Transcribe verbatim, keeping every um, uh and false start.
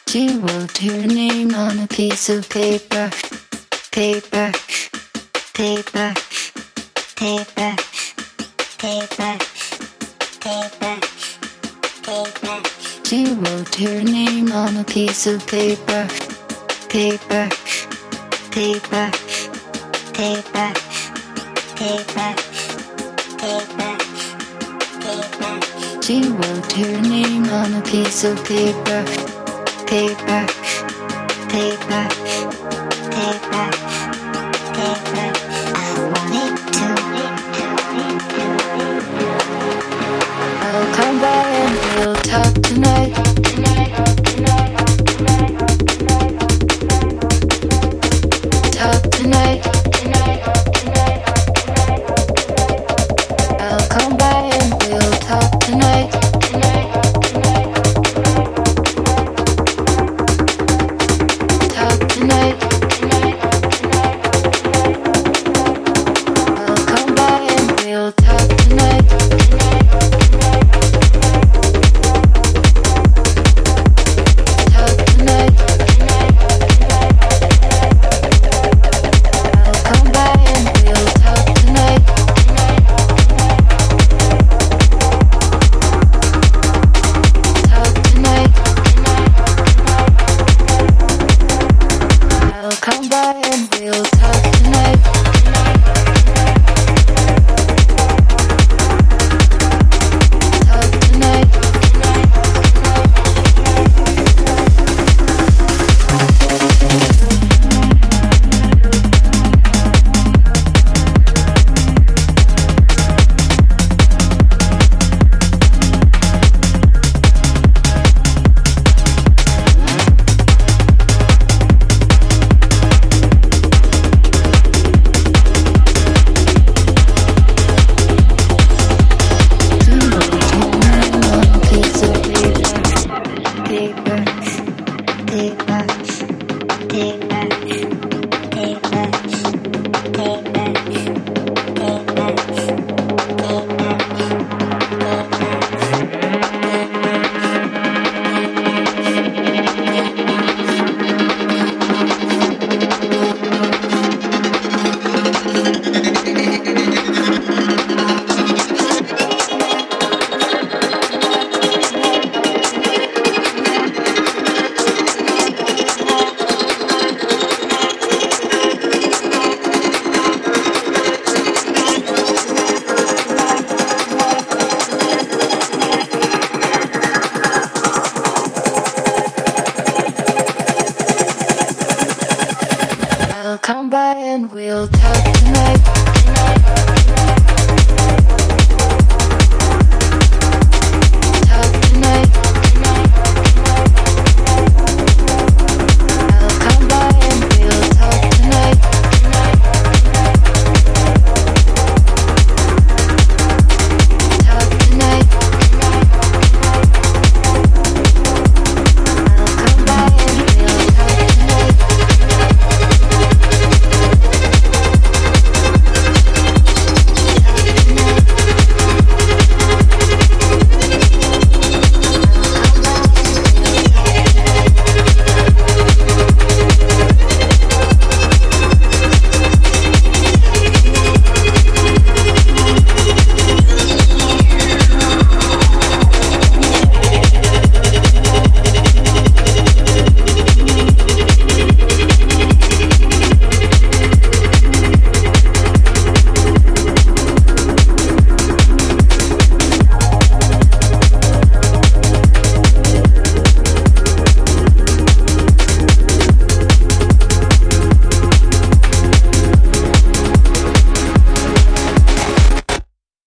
She wrote her name on a piece of paper, paper, paper, paper, paper, paper, paper. She wrote her name on a piece of paper, paper, paper, paper, paper, paper, paper. She wrote her name on a piece of paper. Paper, paper, paper, paper. I want it to. I'll come by and we'll talk tonight. Talk tonight. I'll come by and we'll talk tonight. Come by and we'll talk tonight.